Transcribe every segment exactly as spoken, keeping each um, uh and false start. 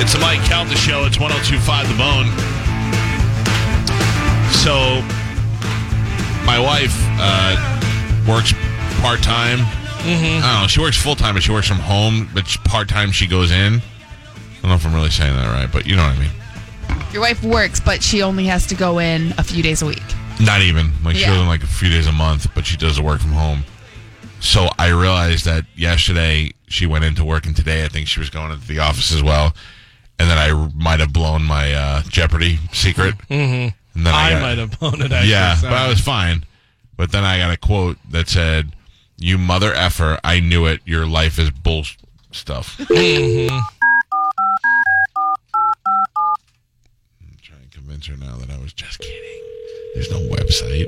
It's the Mike Calta Show. It's one oh two point five The Bone. So, my wife uh, works part-time. Mm-hmm. I don't know. She works full-time, but she works from home. But part-time, she goes in. I don't know if I'm really saying that right, but you know what I mean. Your wife works, but she only has to go in a few days a week. Not even. Like, she yeah. goes in like a few days a month, but she does the work from home. So, I realized that yesterday she went into work, and today I think she was going into the office as well. And then I might have blown my uh, Jeopardy secret. Mm-hmm. And then I, I got, might have blown it. Actually, yeah, sorry. but I was fine. But then I got a quote that said, "You mother effer, I knew it. Your life is bull stuff." Mm-hmm. I'm trying to convince her now that I was just kidding. There's no website.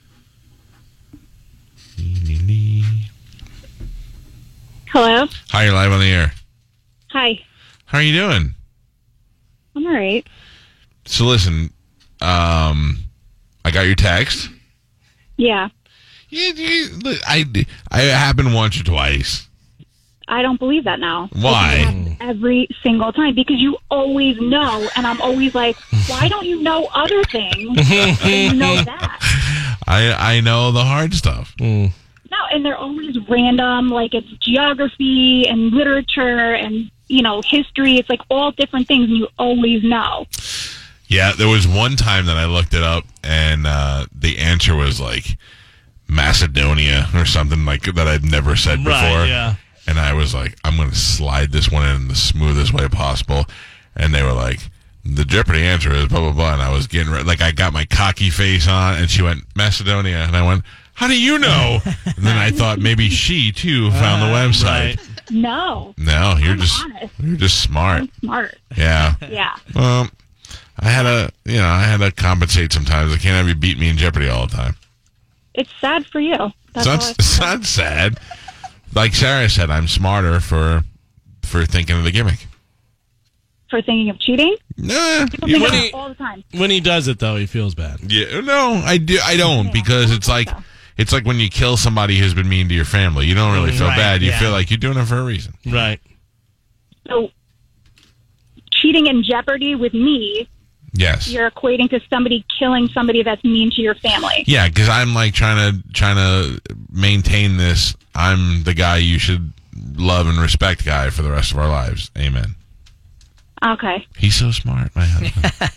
Hello. Hi, you're live on the air. Hi. How are you doing? I'm all right. So listen, um, I got your text. Yeah. You, you, look, I, I happened once or twice. I don't believe that now. Why? It happens every single time because you always know, and I'm always like, why don't you know other things? And you know that. I I know the hard stuff. Mm. No, and they're always random. Like it's geography and literature and you know history. It's like all different things, and you always know. Yeah, there was one time that I looked it up, and uh, the answer was like Macedonia or something like that I'd never said before. Right, yeah. And I was like, I'm going to slide this one in the smoothest way possible. And they were like, the Jeopardy answer is blah, blah, blah. And I was getting ready. Like, I got my cocky face on, and she went, Macedonia. And I went, how do you know? And then I thought maybe she, too, found the website. Right. No. No, you're I'm just honest. you're just smart. I'm smart. Yeah. Yeah. Well, I had to, you know, I had to compensate sometimes. I can't have you beat me in Jeopardy all the time. It's sad for you. That's It's all not, I it's not sad. Like Sarah said, I'm smarter for for thinking of the gimmick. For thinking of cheating? Nah, People you think know- of he- it all the time. When he does it, though, he feels bad. yeah, no, I do. I don't Yeah, because I it's don't like think so. it's like when you kill somebody who's been mean to your family. You don't really feel Right, bad. You yeah. feel like you're doing it for a reason. Right. So, cheating in Jeopardy with me, Yes. you're equating to somebody killing somebody that's mean to your family. Yeah, because I'm like trying to trying to maintain this. I'm the guy you should love and respect guy for the rest of our lives. Amen. Okay. He's so smart, my husband.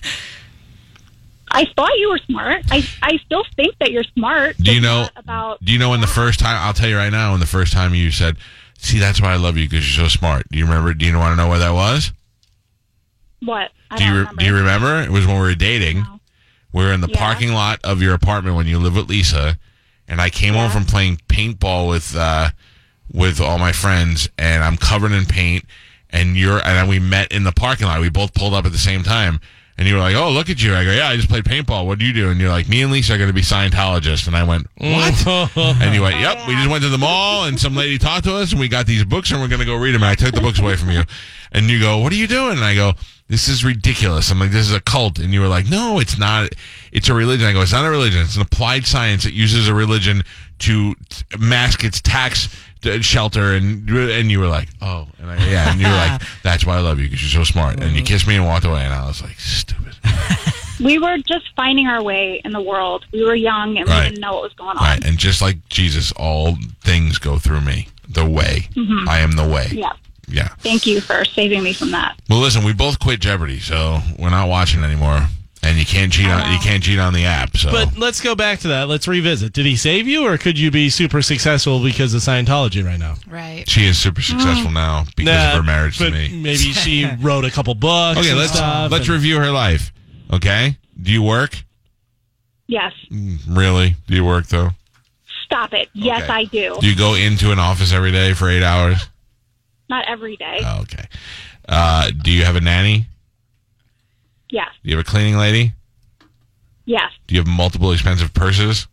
I thought you were smart. I, I still think that you're smart. Do you It's know? not about Do you know when the first time? I'll tell you right now. When the first time you said, "See, that's why I love you because you're so smart." Do you remember? Do you want to know where that was? what? I Do you don't re- remember. do you remember? It was when we were dating. No. We were in the Yeah. parking lot of your apartment when you live with Lisa, and I came home Yeah. from playing paintball with uh, with all my friends, and I'm covered in paint. And you're and then we met in the parking lot. We both pulled up at the same time, and you were like, "Oh, look at you!" I go, "Yeah, I just played paintball. What do you do?" And you're like, "Me and Lisa are going to be Scientologists." And I went, "What?" And you went, "Yep, Oh, we yeah. just went to the mall, and some lady talked to us, and we got these books, and we're going to go read them." And I took the books away from you, and you go, "What are you doing?" And I go, "This is ridiculous." I'm like, "This is a cult." And you were like, "No, it's not. It's a religion." I go, "It's not a religion. It's an applied science that uses a religion to t- mask its tax uh, shelter." And and you were like, "Oh," and I, yeah, and you were like, "That's why I love you because you're so smart." And you kissed me and walked away, and I was like, "Stupid." We were just finding our way in the world. We were young and Right. we didn't know what was going on. Right, and just like Jesus, all things go through me. The way. I am the way. Yeah. Yeah. Thank you for saving me from that. Well, listen, we both quit Jeopardy, so we're not watching anymore. And you can't cheat on you can't cheat on the app. So But let's go back to that. Let's revisit. Did he save you, or could you be super successful because of Scientology right now? Right. she is super successful now because Nah, of her marriage to but me. Maybe she wrote a couple books. Okay, and let's stuff let's and- review her life. Okay, do you work? Yes. Really? Do you work though? Stop it. Yes, Okay. I do. Do you go into an office every day for eight hours? Not every day. Oh, okay. Uh, do you have a nanny? Yes. Do you have a cleaning lady? Yes. Do you have multiple expensive purses?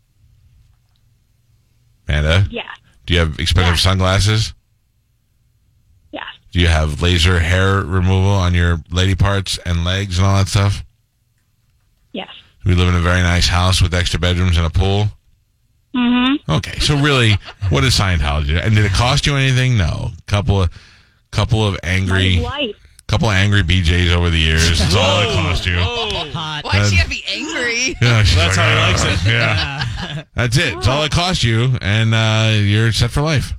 Amanda? Yes. Do you have expensive Yeah. sunglasses? Yes. Do you have laser hair removal on your lady parts and legs and all that stuff? Yes. We live in a very nice house with extra bedrooms and a pool. Mm-hmm. Okay, so really, what is Scientology? And did it cost you anything? No. Couple of, couple of angry, My life. couple of angry B Js over the years. That's all it cost you. Hot. Why'd she have to be angry? Yeah, she's That's like, how he "Oh, likes it." Yeah. That's it. It's all it cost you, and uh, you're set for life.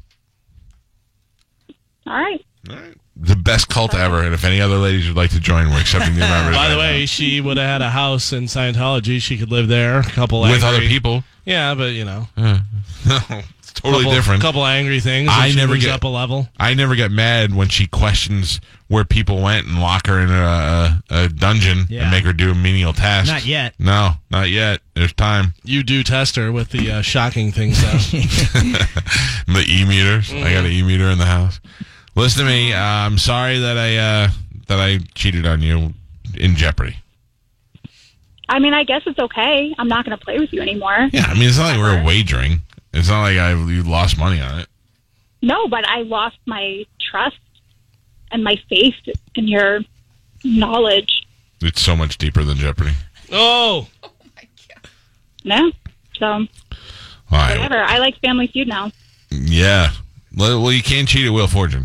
All right. All right. The best cult ever, and if any other ladies would like to join, we're accepting new members. By the right way, she would have had a house in Scientology. She could live there. A couple now. with angry, other people. Yeah, but you know, No, it's totally couple, different. Couple angry things. I and she never moves get- up a level. I never get mad when she questions where people went and lock her in a, a, a dungeon Yeah. and make her do menial tasks. Not yet. No, not yet. There's time. You do test her with the uh, shocking things, though. The e-meters. I got an e-meter in the house. Listen to me. Uh, I'm sorry that I uh, that I cheated on you in Jeopardy. I mean, I guess it's okay. I'm not going to play with you anymore. Yeah, I mean, it's not like we're wagering. It's not like I you lost money on it. No, but I lost my trust and my faith in your knowledge. It's so much deeper than Jeopardy. Oh, No? So, All right. whatever. I like Family Feud now. Yeah. Well, well, you can't cheat at Wheel of Fortune.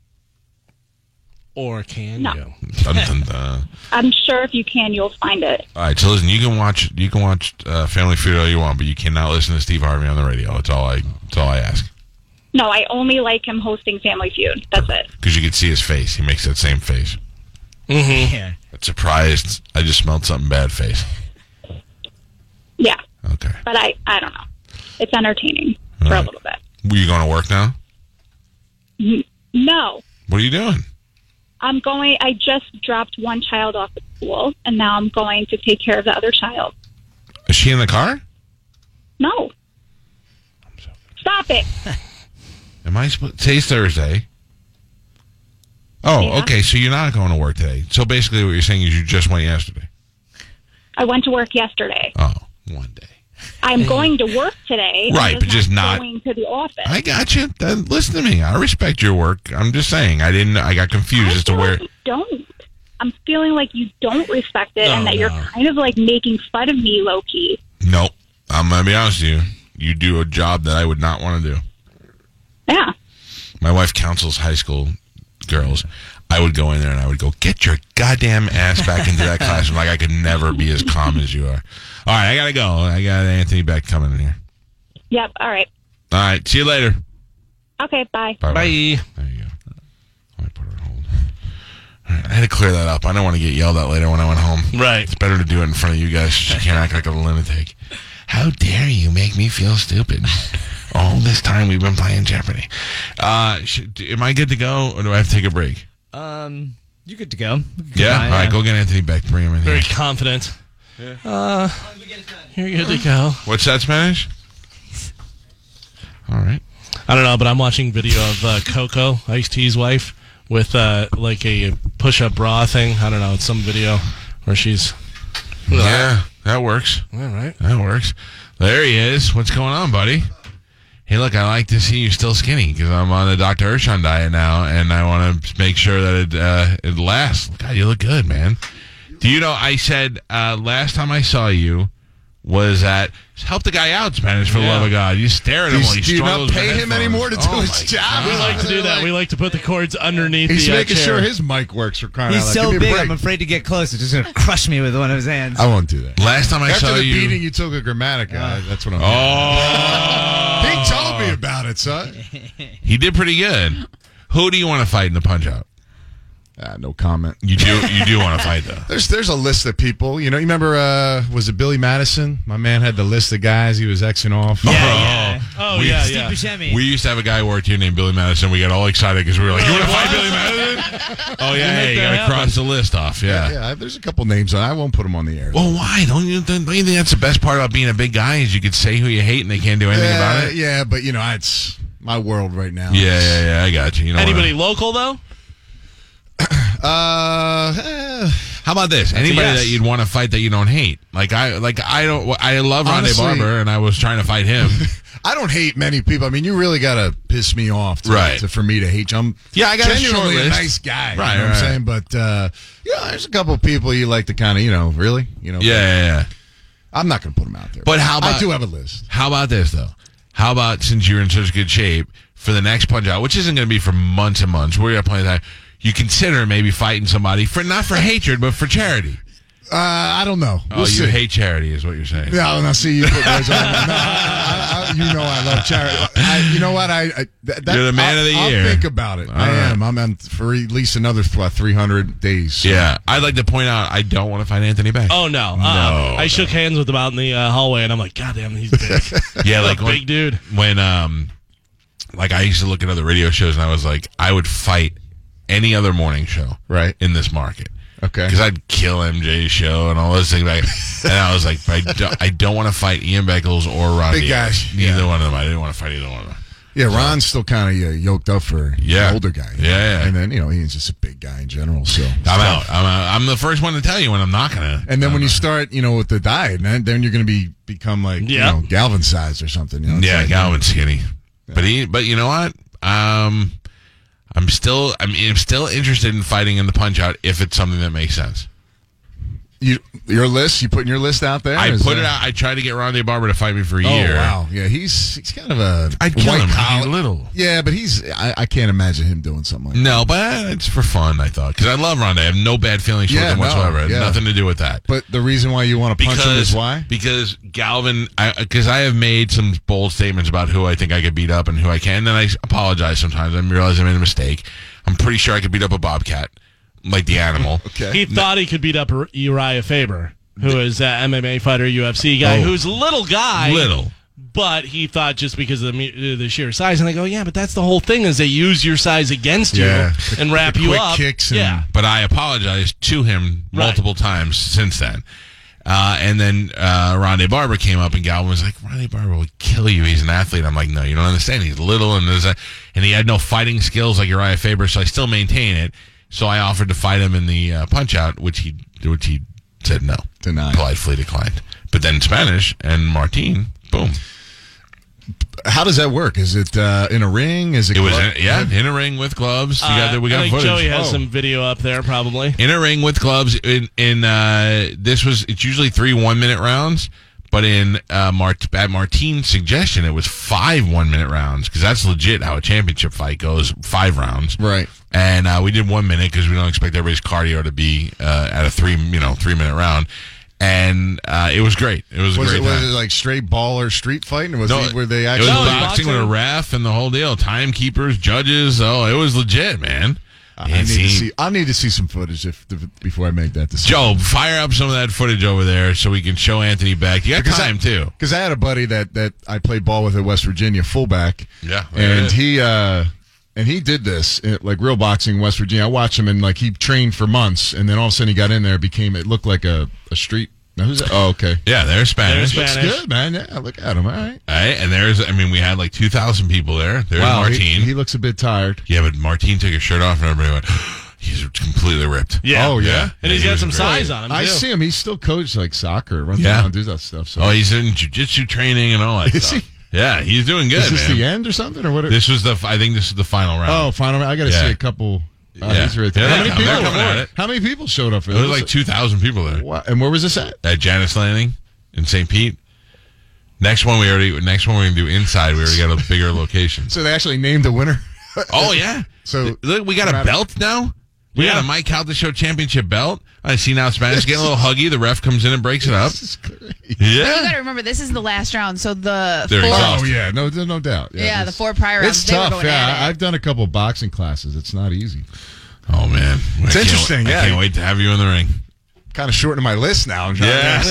or can No. you? Dun, dun, dun. I'm sure if you can, you'll find it. All right, so listen, you can watch you can watch uh, Family Feud all you want, but you cannot listen to Steve Harvey on the radio. That's all I that's all I ask. No, I only like him hosting Family Feud. That's it. Because you can see his face. He makes that same face. Mm-hmm. Yeah. That surprised, I just smelled something bad face. Yeah, Okay. but I, I don't know. It's entertaining for Right. a little bit. Were you going to work now? N- No, What are you doing? I'm going. I just dropped one child off at school, and now I'm going to take care of the other child. Is she in the car? No, stop it. Am I supposed today's Thursday? Oh, Yeah. okay, so you're not going to work today. So basically what you're saying is you just went yesterday. I went to work yesterday. Oh, one day. I'm going to work today. I'm Right, but just not- going to the office. I got you. Then listen to me. I respect your work. I'm just saying. I didn't. I got confused I as to feel where. like you don't. I'm feeling like you don't respect it, Oh, and that you're no. kind of like making fun of me, low key. Nope. I'm gonna be honest with you. You do a job that I would not want to do. Yeah. My wife counsels high school girls. I would go in there and I would go, get your goddamn ass back into that classroom. Like I could never be as calm as you are. All right, I gotta go. I got Anthony Beck coming in here. Yep. All right. All right, see you later. Okay. Bye. Bye. Bye. There you go. Let me put her on hold. All right, I had to clear that up. I don't want to get yelled at later when I went home. Right. It's better to do it in front of you guys. She can't act like a lunatic. How dare you make me feel stupid? All this time we've been playing Jeopardy. Uh, should, am I good to go, or do I have to take a break? Um, you good to go? Yeah. Goodbye, All right, go get Anthony Beck. Bring him in Very here. confident. Uh, you're good to go. What's that, Spanish? All right. I don't know, but I'm watching video of uh, Coco, Ice-T's wife, with uh, like a push-up bra thing. I don't know. It's some video where she's. Yeah, that works. All right. That works. There he is. What's going on, buddy? Hey, look, I like to see you still skinny because I'm on the Doctor Urshon diet now, and I want to make sure that it uh, it lasts. God, you look good, man. Do you know, I said uh, last time I saw you was at help the guy out, Spanish, for the Yeah. love of God. You stare at him You- while he do you not struggles with pay him headphones. anymore to do Oh, his my job? God. We like to do that. We like to put the cords underneath He's the uh, making chair. sure his mic works for crying He's out loud. so Give me a big, break. I'm afraid to get close. It's just going to crush me with one of his hands. I won't do that. Last time I After saw the you. beating you took a Grammatica, that's what I'm Oh. He told me about it, son. He did pretty good. Who do you want to fight in the Punch-Out? Ah, no comment. You do you do want to fight, though. There's there's a list of people. You know, you remember, uh, was it Billy Madison? My man had the list of guys he was Xing off. Yeah, yeah. Oh, We- yeah, Steve yeah. Buscemi. We used to have a guy who worked here named Billy Madison. We got all excited because we were like, "You want to fight Billy Madison?" Oh yeah, hey, you that got to happen. cross the list off. Yeah. Yeah, there's a couple names on. I won't put them on the air. Well, why don't you? Don't you think that's the best part about being a big guy is you could say who you hate and they can't do anything yeah, about it? yeah, but you know, it's my world right now. Yeah, yeah, yeah. I got you. You know Anybody what? local, though? Uh, eh, How about this? Anybody yes. that you'd want to fight that you don't hate? Like I, like I don't. I love Rondé Honestly- Barber, and I was trying to fight him. I don't hate many people. I mean, you really got to piss me off to, Right. to, for me to hate you. I'm Yeah, I got a short genuinely a, list. nice guy. Right, you know right. what I'm saying? But, uh, yeah, there's a couple people you like to kind of, you know, really? You know, Yeah, yeah, yeah. I'm not going to put them out there. But how about- I do have a list. How about this though? How about since you're in such good shape for the next Punch Out, which isn't going to be for months and months, we're going to play that. you consider maybe fighting somebody for not for hatred, but for charity? Uh, I don't know. We'll oh, see. you hate charity, is what you're saying? Yeah, and I see you put words on my- no, I, I, you know I love charity. I, you know what? I, I that, You're the man I'll, of the I'll year. think about it. All I right. am. I'm on for at least another what, three hundred days. So. Yeah, I'd like to point out I don't want to fight Anthony Beck. Oh no! Uh, No, I no. shook hands with him out in the uh, hallway, and I'm like, God damn, he's big. yeah, He's like a when, big dude. When um, like I used to look at other radio shows, and I was like, I would fight any other morning show, Right. in this market. Okay. Because I'd kill M J's show and all those things. Like, and I was like, I don't, I don't want to fight Ian Beckles or Ron Big Diaz. guys. Neither Yeah. one of them. I didn't want to fight either one of them. Yeah, Ron's still kind of uh, yoked up for Yeah. an older guy. you Yeah, know? yeah. And then, you know, he's just a big guy in general. So I'm out. I'm out. I'm the first one to tell you when I'm not gonna. And then I'm when you not- start, you know, with the diet, then, then you're going to be become like, Yeah. you know, Galvin size or something. You know? It's yeah, like, Galvin's skinny, but he, but you know what? Um, I'm still, I'm, I'm still interested in fighting in the Punch Out if it's something that makes sense. You, your list, you putting your list out there? I Is put that- it out. I tried to get Rondé Barber to fight me for a Oh, year. wow. Yeah, he's he's kind of a I'd kill white him. collar- He's little. Yeah, but he's, I, I can't imagine him doing something like that. No, but it's for fun, I thought. Because I love Rondé. I have no bad feelings Yeah, towards him no, whatsoever. It had yeah. Nothing to do with that. But the reason why you want to punch him is why? Because Galvin, because I, I have made some bold statements about who I think I could beat up and who I can. And then I apologize sometimes. I realize I made a mistake. I'm pretty sure I could beat up a bobcat, like the animal. Okay. He thought he could beat up Uriah Faber, who is an M M A fighter, U F C guy, Oh. who's a little guy. Little. But he thought just because of the, mu- the sheer size, and I go, yeah, but that's the whole thing is they use your size against Yeah. you and wrap The you quick up. kicks and- yeah. But I apologized to him Right. multiple times since then. Uh, and then uh, Rondé Barber came up, and Galvin was like, Rondé Barber will kill you. He's an athlete. I'm like, no, you don't understand. He's little, and there's a, and he had no fighting skills like Uriah Faber, so I still maintain it. So I offered to fight him in the uh, Punch-Out, which he which he said no. Denied. Politely declined. But then Spanish and Martin, boom. How does that work? Is it uh, in a ring? Is it? It was, glove- in, yeah, in a ring with gloves. You got the, we Uh, got I think footage. Joey has Oh. some video up there, probably. In a ring with gloves. In, in uh, this was it's usually three one minute rounds, but in uh, Mart at Martin's suggestion, it was five one minute rounds because that's legit how a championship fight goes. Five rounds, Right. And uh, we did one minute because we don't expect everybody's cardio to be uh, at a three you know three minute round, and uh, it was great. It was a Was great it, was time. it like straight baller street fighting? Or was No, it, were they it actually? was No, boxing with a boxing. ref and the whole deal. Timekeepers, judges. Oh, it was legit, man. I need And to see- see. I need to see some footage if before I make that decision. Joe, fire up some of that footage over there so we can show Anthony back. You got Because I- time too. Because I had a buddy that, that I played ball with at West Virginia, fullback. Yeah. and Yeah. he uh, and he did this uh, like real boxing in West Virginia. I watched him and like he trained for months, and then all of a sudden he got in there, became it looked like a, a street. Now who's that? Oh, okay. Yeah, there's Spanish. There's Looks Spanish. good, man. Yeah, look at him. All right. All right, and there's, I mean, we had like two thousand people there. There's Wow, Martin. he, he looks a bit tired. yeah, but Martin took his shirt off and everybody went, he's completely ripped. Yeah. Oh, yeah? And he's he got was some great. size on him, too. I see him. He's still coached like soccer, runs Yeah. around, does that stuff. So Oh, he's in jiu-jitsu training and all that Is stuff. he? Yeah, he's doing good, is this man. the end or something or what? This was the, I think this is the final round. oh, final round. I got to Yeah. see a couple. Oh, Yeah. he's right there. Yeah, how, they're many coming- people, they're coming at it. how many people showed up for It this? was like two thousand people there. What? And where was this at? At Janice Landing in Saint Pete. Next one we already, next one we're going to do inside. We already got a bigger location. So they actually named the winner. Oh, yeah. So- look, we got a Right. belt now. We Yeah. got a Mike Calta Show championship belt. I see now Spanish getting a little huggy. The ref comes in and breaks it up. This is great. But you Yeah. got to remember, this is the last round. So the They're four, exhausted. Oh yeah, no, no doubt. yeah, the it's- four prior rounds, It's they were tough. going Yeah, at it. I've done a couple boxing classes. It's not easy. Oh, man. I can't- interesting, I yeah. can't wait to have you in the ring. Kind of shortening my list now. I'm trying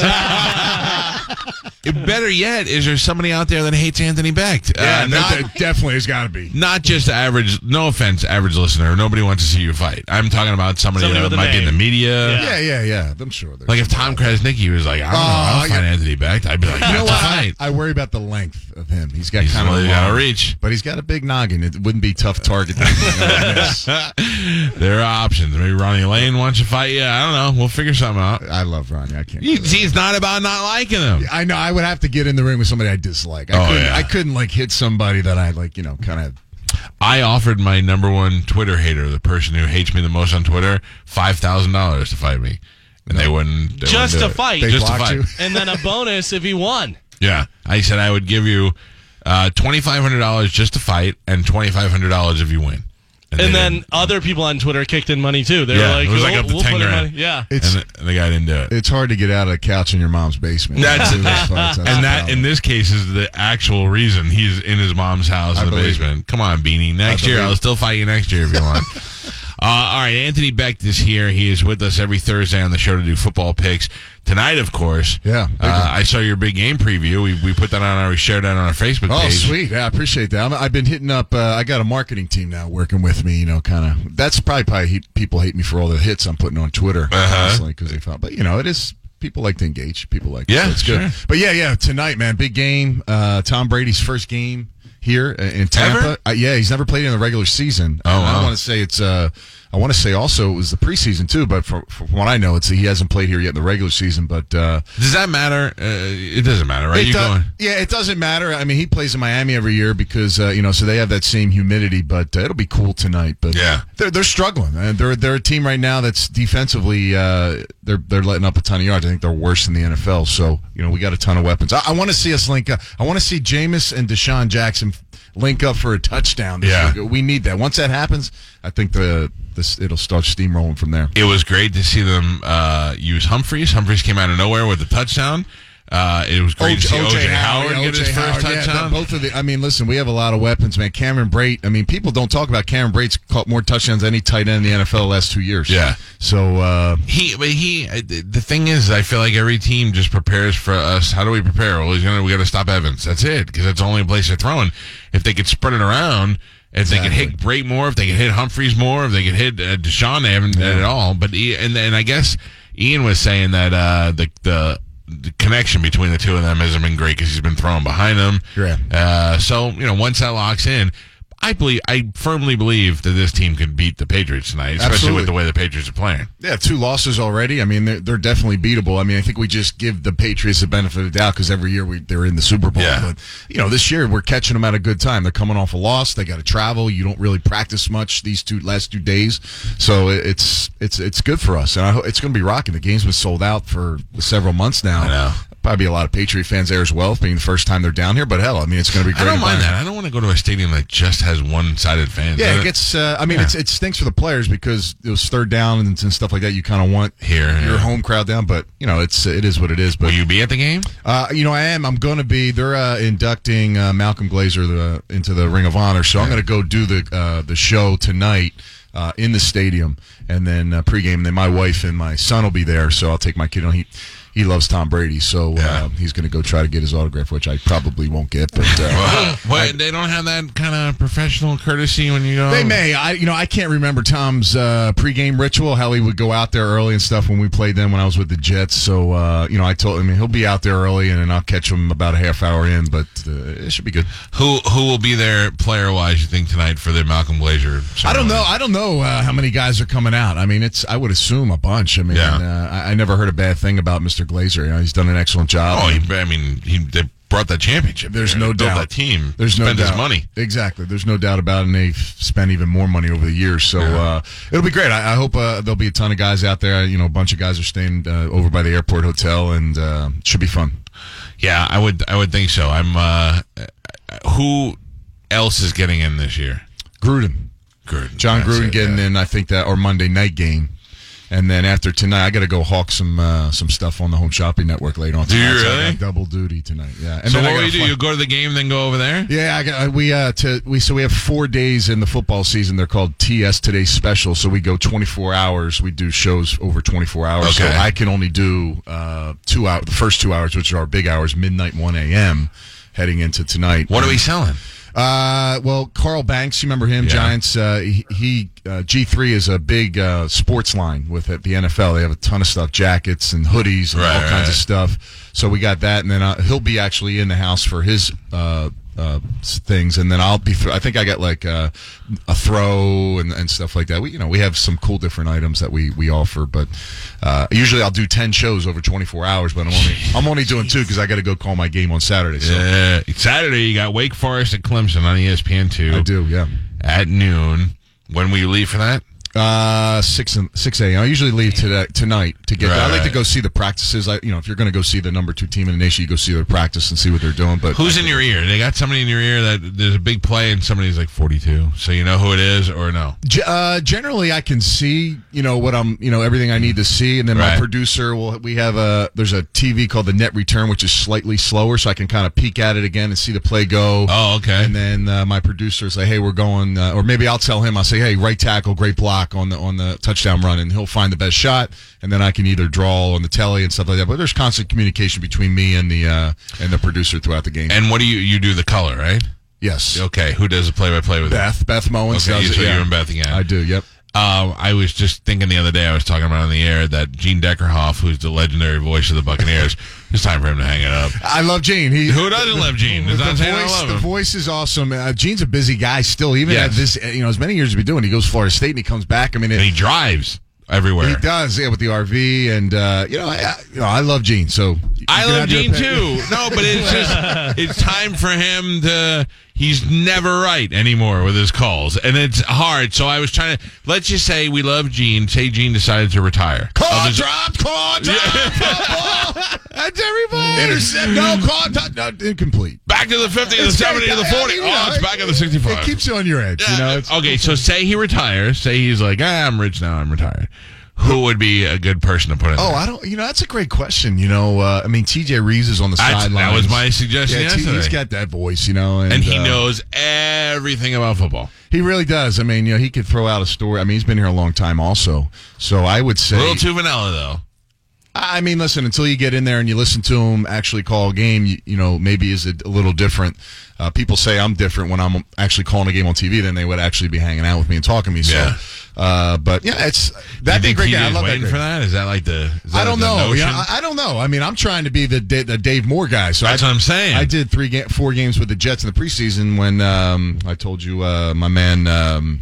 It- Better yet, is there somebody out there that hates Anthony Beck? to, yeah, Uh, no, not, that definitely has got to be. not just the average, no offense, average listener. Nobody wants to see you fight. I'm talking about somebody, Somebody that with a might be in the name. media. Yeah. Yeah, yeah, yeah. I'm sure. there's Like if Tom somebody. Krasnicki was like, I don't know, Oh, I'll fight yeah. Anthony Beck, I'd be like, You know you what? fight. I, I worry about the length of him. He's got He's kind of really a got to long- reach. but he's got a big noggin. It wouldn't be tough target. to miss. There are options. Maybe Ronnie Lane wants to fight you. I don't know. We'll figure something out. I love Ronnie. I can't. You, see, it's not about not liking him. I know. I would have to get in the ring with somebody I dislike. I Oh, couldn't. yeah. I couldn't like hit somebody that I like. You know, kind of. I offered my number one Twitter hater, the person who hates me the most on Twitter, five thousand dollars to fight me, and they wouldn't. They Just wouldn't do to it. fight. They Just to blocked fight. you. And then a bonus if he won. Yeah, I said I would give you uh, twenty five hundred dollars just to fight, and twenty five hundred dollars if you win. And they then didn't. other people on Twitter kicked in money too. They Yeah, were like, it was like "Oh, up to we'll ten put in grand." money." Yeah. It's and, the, and the guy didn't do it. it's hard to get out of the couch in your mom's basement. That's Do the those thing. fights, that's And the that, problem. in this case, is the actual reason he's in his mom's house I in the believe basement. Come on, Beanie. Next I year, believe I'll it. still fight you next year if you want. Uh, all right, Anthony Becht is here. He is with us every Thursday on the show to do football picks. Tonight, of course. Yeah, big Uh, one. I saw your big game preview. We we put that on our, we shared that on our Facebook Oh, page. sweet. Yeah, I appreciate that. I'm, I've been hitting up, uh, I got a marketing team now working with me, you know, kind of. That's probably, probably he, people hate me for all the hits I'm putting on Twitter. Uh-huh. Constantly, 'cause they found, but, you know, it is, people like to engage. People like Yeah, so it's good. sure. But yeah, yeah, tonight, man, big game. Uh, Tom Brady's first game here in Tampa. Ever? Uh, yeah, he's never played in the regular season. Oh, And I wow. want to say it's, uh, I want to say also it was the preseason too, but from, from what I know, it's he hasn't played here yet in the regular season. But uh, Does that matter? Uh, it doesn't matter, right? it You do- going? yeah, it doesn't matter. I mean, he plays in Miami every year because uh, you know, so they have that same humidity. But uh, it'll be cool tonight. But Yeah. they're they're struggling, and they're they're a team right now that's defensively uh, they're they're letting up a ton of yards. I think they're worse in the N F L. So you know, we got a ton of weapons. I, I want to see us link up. I want to see Jameis and Deshaun Jackson link up for a touchdown. this Yeah. week. We need that. Once that happens, I think the this it'll start steamrolling from there. It was great to see them uh, use Humphreys. Humphreys came out of nowhere with a touchdown. Uh, it was great to see O J Howard yeah, get his O J first Howard, yeah, touchdown. the- both of the. I mean, listen, we have a lot of weapons, man. Cameron Brate. I mean, people don't talk about Cameron Brate's caught more touchdowns than any tight end in the N F L the last two years. Yeah. So uh, He, but he. uh, The thing is, I feel like every team just prepares for us. How do we prepare? Well, he's gonna. We got to stop Evans. That's it, because that's the only place they're throwing. If they could spread it around, if they could hit Brate more, if they could hit Humphreys more, if they could hit uh, Deshaun, they haven't done it at all. But he, and and I guess Ian was saying that uh, the the. The connection between the two of them hasn't been great because he's been thrown behind them. Yeah. Uh, so you know, once that locks in, I believe, I firmly believe that this team could beat the Patriots tonight, especially Absolutely. with the way the Patriots are playing. yeah, two losses already. I mean, they're, they're definitely beatable. I mean, I think we just give the Patriots the benefit of the doubt because every year we they're in the Super Bowl. Yeah. But you know, this year we're catching them at a good time. They're coming off a loss. They got to travel. You don't really practice much these two last two days, so it- it's it's it's good for us. And I hope it's going to be rocking. The game's been sold out for several months now. I know. Probably a lot of Patriot fans there as well, being the first time they're down here. But hell, I mean, it's going to be I great. don't mind environment. that. I don't want to go to a stadium that just has one-sided fans. Yeah, I it don't- gets. Uh, I mean, Yeah. it's, it stinks for the players because it was third down and, and stuff like that. You kind of want Here, your yeah. home crowd down, but you know, it's it is what it is. But Will you be at the game? uh, you know, I am. I'm going to be. They're uh, inducting uh, Malcolm Glazer the, into the Ring of Honor, so I'm going to go do the uh, the show tonight. Uh, in the stadium, and then uh, pregame. And then my wife and my son will be there, so I'll take my kid on. He he loves Tom Brady, so Yeah. uh, he's going to go try to get his autograph, which I probably won't get. But uh, Well, what, they don't have that kind of professional courtesy when you go. they may. I you know I can't remember Tom's uh, pregame ritual, how he would go out there early and stuff when we played them when I was with the Jets. So uh, you know I told him he'll be out there early, and then I'll catch him about a half hour in. But uh, it should be good. Who who will be there player wise? You think tonight for the Malcolm Glazer? I don't know. I don't know uh, how many guys are coming out. I mean, it's. I would assume a bunch. I mean, Yeah. uh, I, I never heard a bad thing about Mister Glazer. You know, he's done an excellent job. Oh, he, I mean, he they brought that championship. There's there. no They built doubt. that team. There's no spent doubt. his money. Exactly. There's no doubt about it. And they've spent even more money over the years. So uh, it'll be great. I, I hope uh, there'll be a ton of guys out there. You know, a bunch of guys are staying uh, over by the airport hotel, and uh, it should be fun. Yeah, I would I would think so. I'm. Uh, who else is getting in this year? Gruden. Gruden. John That's Gruden it, getting yeah. in, I think that, or Monday night game. And then after tonight, I got to go hawk some uh, some stuff on the Home Shopping Network later on Do you tonight. So I really? got double duty tonight. Yeah. And So then I what will gotta you do? fly- You go to the game, then go over there? Yeah, I got, we uh to we so we have four days in the football season. They're called T S Today Special. So we go twenty-four hours. We do shows over twenty-four hours. Okay. So I can only do uh two hours, the first two hours, which are our big hours, midnight, one a.m. heading into tonight. What are we selling? Uh, well, Carl Banks, you remember him? Yeah. Giants. Uh, he, he uh, G three is a big uh, sports line with uh, the N F L. They have a ton of stuff, jackets and hoodies and Right, all right, kinds of right. stuff. So we got that, and then uh, he'll be actually in the house for his uh, uh, s- things, and then I'll be. Th- I think I got like uh, a throw and, and stuff like that. We, you know, we have some cool different items that we, we offer, but uh, usually I'll do ten shows over twenty-four hours, but I'm only I'm only doing two because I got to go call my game on Saturday. So Uh, Saturday, you got Wake Forest at Clemson on E S P N two. I do, yeah. At noon. When will you leave for that? Uh, six and six a.m. I usually leave today tonight to get. Right, there. I like right. to go see the practices. I, you know, if you're going to go see the number two team in the nation, you go see their practice and see what they're doing. But Who's in your ear? They got somebody in your ear that there's a big play and somebody's like forty-two, so you know who it is or no? Ge- uh, generally, I can see, you know, what I'm, you know, everything I need to see, and then my Right. producer will. We have a there's a T V called the Net Return, which is slightly slower, so I can kind of peek at it again and see the play go. Oh, okay. And then uh, my producer say, "Hey, we're going," uh, or maybe I'll tell him. I'll say, "Hey, right tackle, great block on the on the touchdown run," and he'll find the best shot, and then I can either draw on the telly and stuff like that. But there's constant communication between me and the uh, and the producer throughout the game. And what do you you do the color, right? yes, Okay, who does the play-by-play with Beth Beth Mowens Okay, does so it. you yeah. and Beth again. I do. Yep. Um, I was just thinking the other day, I was talking about on the air that Gene Deckerhoff, who's the legendary voice of the Buccaneers, it's time for him to hang it up. I love Gene. He Who doesn't love Gene? Is the not saying I voice, love the him. voice is awesome. Uh, Gene's a busy guy still, even Yes. at this, you know, as many years as he's been doing. He goes to Florida State and he comes back. I mean, And it, he drives everywhere. he does, yeah, with the R V, and uh, you know, I, I- you know, I love Gene. So you I can love have your Gene opinion. too. No, but it's just it's time for him to. He's never right anymore with his calls, and it's hard. So I was trying to let's just say we love Gene. Say Gene decided to retire. Of Caught, his- dropped, caught, dropped, football. That's everybody. Intercept, no, caught, touch- no, incomplete. Back to the fifty, the It's seventy, great. to the I forty. mean, Oh, you know, it's back at the sixty-five. It keeps you on your edge, you know. It's, okay, so say he retires. Say he's like, ah, I'm rich now. I'm retired. Who would be a good person to put in? Oh, there? I don't. You know, that's a great question. You know, uh, I mean, T J Reeves is on the That's- sideline. that was my suggestion Yeah, T- yesterday. he's got that voice, you know, and, and he uh, knows everything about football. He really does. I mean, you know, he could throw out a story. I mean, he's been here a long time, also. So I would say, A little too vanilla, though. I mean, listen, until you get in there and you listen to him actually call a game, you, you know, maybe is it a little different. Uh, people say I'm different when I'm actually calling a game on T V than they would actually be hanging out with me and talking to me. So, Yeah. uh, but yeah, it's Do that'd you be a think great. T guy. I J's love that. waiting Great. for that? Is that like the? Is that I don't the know. notion? Yeah, I, I don't know. I mean, I'm trying to be the, Da- the Dave Moore guy. So That's I, what I'm saying. I did three, ga- four games with the Jets in the preseason when um, I told you uh, my man um,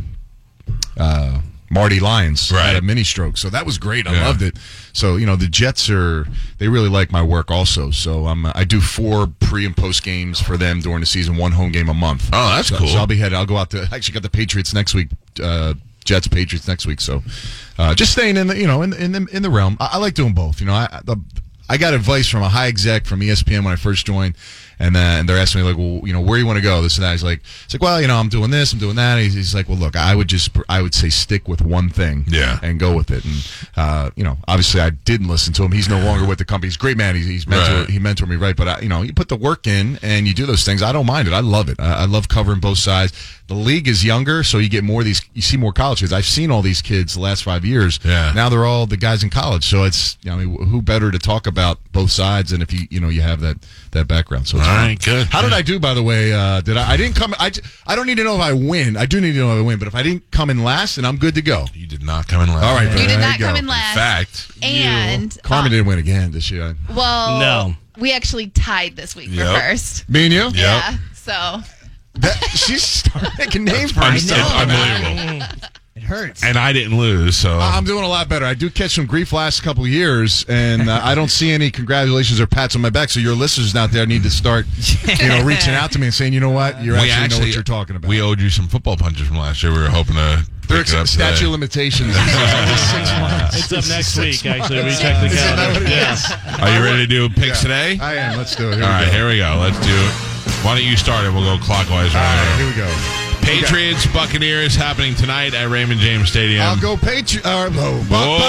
uh, Marty Lyons Right. had a mini stroke. So that was great. I Yeah. loved it. So you know, the Jets are they really like my work also. So I'm I do four pre and post games for them during the season, one home game a month. Oh, that's So- cool. So I'll be headed. I'll go out to. I actually got the Patriots next week. Uh, Jets Patriots next week. So uh, just staying in the you know in in the, in the realm. I, I like doing both. You know, I the, I got advice from a high exec from E S P N when I first joined, and then they're asking me like, well, you know, where do you want to go? This and that. He's like, it's like, well, you know, I'm doing this, I'm doing that. He's, he's like, well, look, I would just, I would say, stick with one thing, Yeah. and go with it. And uh, you know, obviously, I didn't listen to him. He's no longer with the company. He's a great man. He's, he's mentor, Right. he mentored me right. But I, you know, you put the work in and you do those things. I don't mind it. I love it. I, I love covering both sides. The league is younger, so you get more of these. You see more college kids. I've seen all these kids the last five years. Yeah. Now they're all the guys in college. So it's, you know, I mean, who better to talk about both sides than if you, you know, you have that that background. So it's All fun. right, good. How did I do, by the way? Uh, did I? I didn't come. I, I don't need to know if I win. I do need to know if I win. But if I didn't come in last, then I'm good to go. You did not come in last. All right, You There did you not go. come in In last. fact, and Carmen uh, didn't win again this year. well, No. we actually tied this week for Yep. first. Me and you? Yeah. So That, she's starting making names for un- herself. it's unbelievable. It hurts. And I didn't lose, so I'm doing a lot better. I do catch some grief last couple of years, and uh, I don't see any congratulations or pats on my back. So your listeners out there need to start, you know, reaching out to me and saying, you know what, you we actually, know what you're talking about. We owed you some football punches from last year. We were hoping to. They're pick it up statute today. of limitations. Six months. It's up next Six week, actually. We months. checked the Is that calendar. what it Yeah. is? Are you ready to do picks Yeah. today? I am. Let's do it. Here All we right, go. here we go. Let's do it. Why don't you start it? We'll go clockwise. All Right right, here. here we go. Patriots Buccaneers happening tonight at Raymond James Stadium. I'll go Patri- uh, no, Bu- Whoa.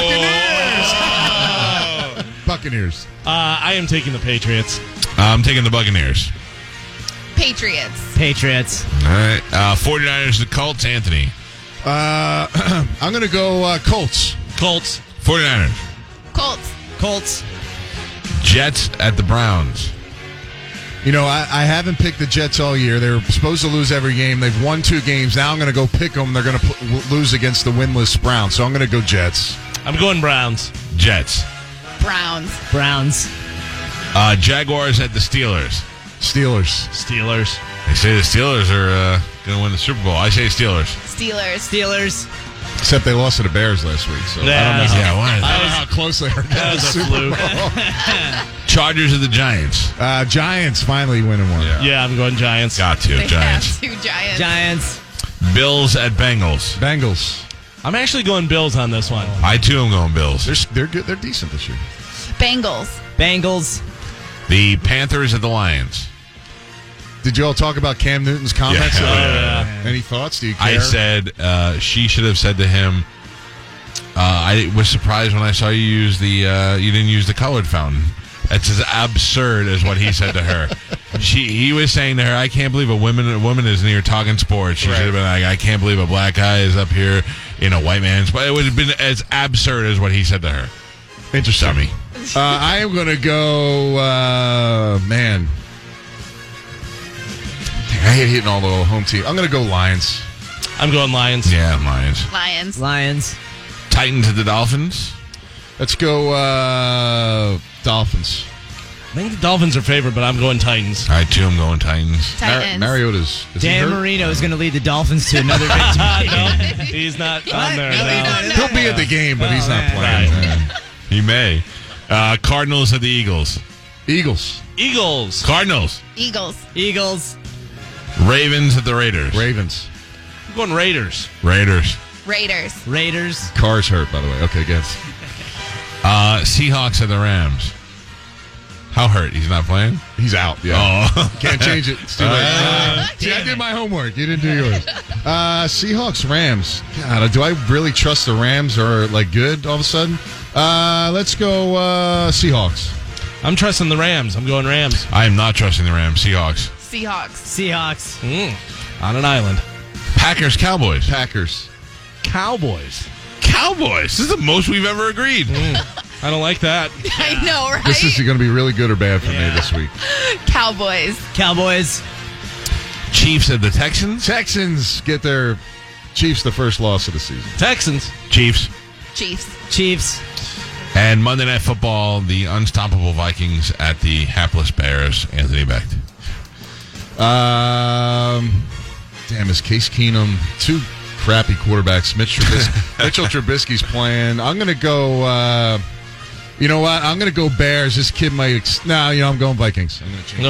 Buccaneers. Buccaneers. Uh, I am taking the Patriots. I'm taking the Buccaneers. Patriots. Patriots. All right. Uh, 49ers, the Colts, Anthony. Uh, I'm going to go uh, Colts. Colts. 49ers. Colts. Colts. Jets at the Browns. You know, I, I haven't picked the Jets all year. They're supposed to lose every game. They've won two games. Now I'm going to go pick them. They're going to pl- lose against the winless Browns. So I'm going to go Jets. I'm going Browns. Jets. Browns. Browns. Uh, Jaguars at the Steelers. Steelers. Steelers. They say the Steelers are uh, going to win the Super Bowl. I say Steelers. Steelers. Steelers. Except they lost to the Bears last week. So Yeah. I don't know, Yeah, why? I don't know how close they are. That was a Super fluke. Bowl. Chargers of the Giants. Uh, Giants finally winning one. Yeah. Yeah, I'm going Giants. Got to. They Giants. have two Giants. Giants. Bills at Bengals. Bengals. I'm actually going Bills on this one. I too am going Bills. They're they're good. They're decent this year. Bengals. Bengals. The Panthers at the Lions. Did you all talk about Cam Newton's comments? Yeah. Uh, Oh, yeah. Any thoughts? Do you care? I said uh, she should have said to him, uh, I was surprised when I saw you use the, uh, you didn't use the colored fountain. That's as absurd as what he said to her. She, he was saying to her, I can't believe a woman, a woman is near talking sports. She Right. should have been like, I can't believe a black guy is up here in a white man's. But it would have been as absurd as what he said to her. Interesting. Dummy. Uh, I am going to go, uh, man. I hate hitting all the home team. I'm going to go Lions. I'm going Lions. Yeah, Lions. Lions. Lions. Titans at the Dolphins. Let's go uh, Dolphins. I think the Dolphins are favored, but I'm going Titans. I too am going Titans. Mar- Titans. Mariota's. Is he Dan hurt? Marino is going to lead the Dolphins to another victory. no, he's not on there. No, he's no. not in He'll be at the game, but Oh, he's not man. playing. Right. He may. Uh, Cardinals at the Eagles. Eagles. Eagles. Cardinals. Eagles. Eagles. Ravens at the Raiders. Ravens. I'm going Raiders. Raiders. Raiders. Raiders. Carr's hurt, by the way. Okay, good. Uh, Seahawks at the Rams. How hurt? He's not playing? He's out. Yeah. Oh. Can't change it. It's too late. Uh, See, I did my homework. You didn't do yours. Uh, Seahawks, Rams. God, do I really trust the Rams are like good all of a sudden? Uh, let's go uh, Seahawks. I'm trusting the Rams. I'm going Rams. I am not trusting the Rams. Seahawks. Seahawks. Seahawks. Mm. On an island. Packers, Cowboys. Packers. Cowboys. Cowboys. This is the most we've ever agreed. I don't like that. I know, right? This is going to be really good or bad for Yeah. me this week. Cowboys. Cowboys. Chiefs at the Texans. Texans get their Chiefs the first loss of the season. Texans. Chiefs. Chiefs. Chiefs. And Monday Night Football, the unstoppable Vikings at the hapless Bears. Anthony Becht. Um, damn, is Case Keenum two crappy quarterbacks? Mitch Trubis- Mitchell Trubisky's playing. I'm going to go. Uh, you know what? I'm going to go Bears. This kid might. Ex- no, you know I'm going Vikings. I'm going to change.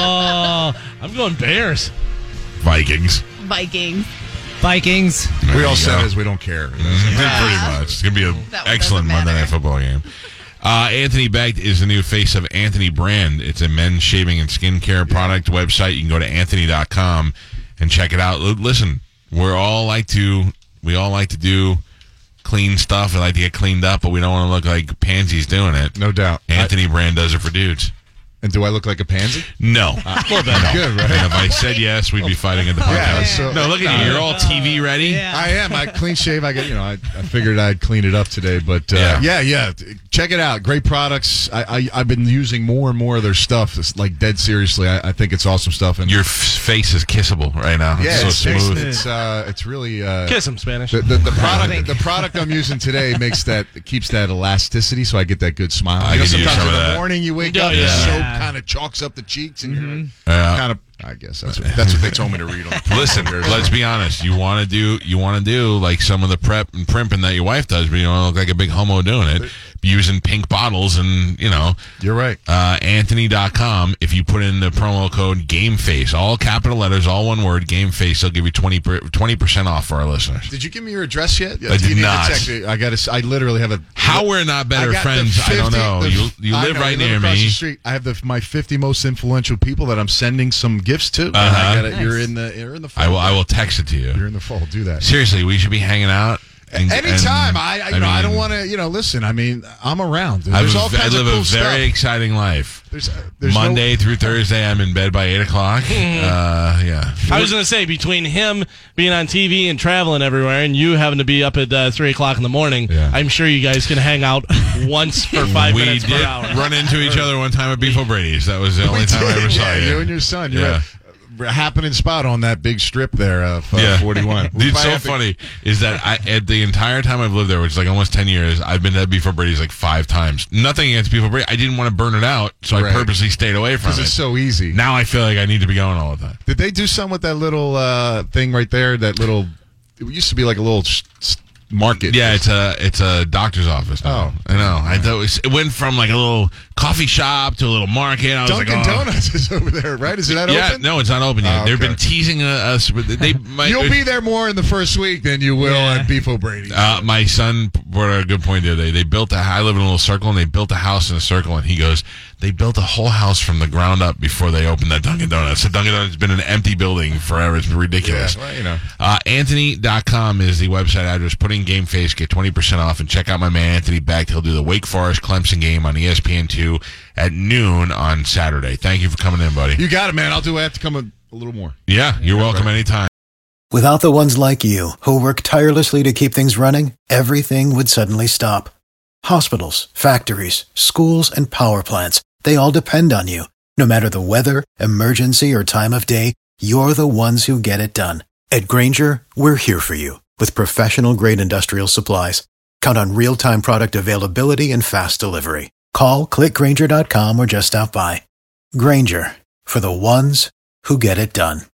Oh, I'm going Bears. Vikings. Vikings. Vikings. There We you all said go. as we don't care. Pretty much. It's going to be an That one excellent doesn't Monday Night matter. Football game. Uh, Anthony Becht is the new face of Anthony Brand. It's a men's shaving and skincare product website. You can go to anthony dot com and check it out. L- Listen, we're all like to we all like to do clean stuff. We like to get cleaned up, but we don't want to look like pansies doing it. No doubt. Anthony Brand does it for dudes. And do I look like a pansy? No. Good, right? And if I said yes, we'd be fighting at the Yeah, podcast. so- no, look at you. You're all T V ready. Yeah. I am. I clean shave. I get. You know. I, I figured I'd clean it up today, but uh, Yeah. yeah. yeah, Check it out. Great products. I, I I've been using more and more of their stuff. It's like dead seriously. I, I think it's awesome stuff. And Your f- face is kissable right now. yeah, It's so it's, smooth. It's uh, it's really uh, Kiss him, Spanish. The, the, the product the product I'm using today makes that keeps that elasticity, so I get that good smile. I You know, can use sometimes some in of the that. morning you wake Yeah, up, the yeah. soap Yeah. kind of chalks up the cheeks, and you're Yeah. kind of. I guess that's what, that's what they told me to read on. The Listen, let's be honest. You want to do you want to do like some of the prep and primping that your wife does, but you don't look like a big homo doing it. Using pink bottles and you know, You're right. uh, Anthony dot com. If you put in the promo code GameFace, all capital letters, all one word, GameFace, they'll give you twenty percent off for our listeners. Did you give me your address yet? I did you need to not. text it? I got to. I literally have a. How we're not better I got the friends, I don't fifty know. the- You you I live know, right we near across me. The street. I have the my fifty most influential people that I'm sending some gifts to. And Uh-huh. I gotta, Nice. You're in the. You're in the. Fall. I will I will text it to you. You're in the fall. Do that. Seriously, we should be hanging out. And, Anytime. and- I, I, you know, I don't mean, want to. You know, listen. I mean, I'm around. I There's have all a- I kinds live of cool a very stuff. exciting life. There's, uh, there's Monday no, through Thursday, I'm in bed by eight o'clock. uh, yeah. I was going to say, between him being on T V and traveling everywhere and you having to be up at uh, three o'clock in the morning, Yeah. I'm sure you guys can hang out once for five we minutes did per hour. run into each other one time at Beef O'Brady's. That was the only We time I did, ever saw yeah, you. you and your son. You're Yeah. at a happening spot on that big strip there of uh, Yeah. forty-one. We Dude, might so have to- funny is that I, at the entire time I've lived there, which is like almost ten years, I've been to Beef O'Brady's like five times. Nothing against Beef O'Brady. I didn't want to burn it out, so Right. I purposely stayed away from Because it. it's so easy. Now I feel like I need to be going all the time. Did they do something with that little uh, thing right there? That little. It used to be like a little s- s- market. Yeah, it's a it's a doctor's office now. Oh. I know. I I thought it, was, it went from like a little coffee shop to a little market. I was Dunkin' like, oh. Donuts is over there, right? Is it that Yeah, open? no, it's not open yet. Oh, They've okay. been teasing uh, us. With, they might, You'll be there more in the first week than you will Yeah. at Beef O'Brady. Uh, my son brought a good point the other day. They built a. I live in a little circle, and they built a house in a circle. And he goes, they built a whole house from the ground up before they opened that Dunkin' Donuts. So Dunkin' Donuts has been an empty building forever. It's been ridiculous. Yeah, well, you know. Uh, Anthony dot com is the website address. Put in Game Face, get twenty percent off, and check out my man Anthony Becht. He'll do the Wake Forest Clemson game on E S P N two at noon on Saturday. Thank you for coming in, buddy. You got it, man. I'll do. I have to come a, a little more. Yeah, you're welcome anytime. Without the ones like you, who work tirelessly to keep things running, everything would suddenly stop. Hospitals, factories, schools, and power plants, they all depend on you. No matter the weather, emergency, or time of day, you're the ones who get it done. At Grainger, we're here for you with professional-grade industrial supplies. Count on real-time product availability and fast delivery. Call, click Grainger dot com, or just stop by. Grainger, for the ones who get it done.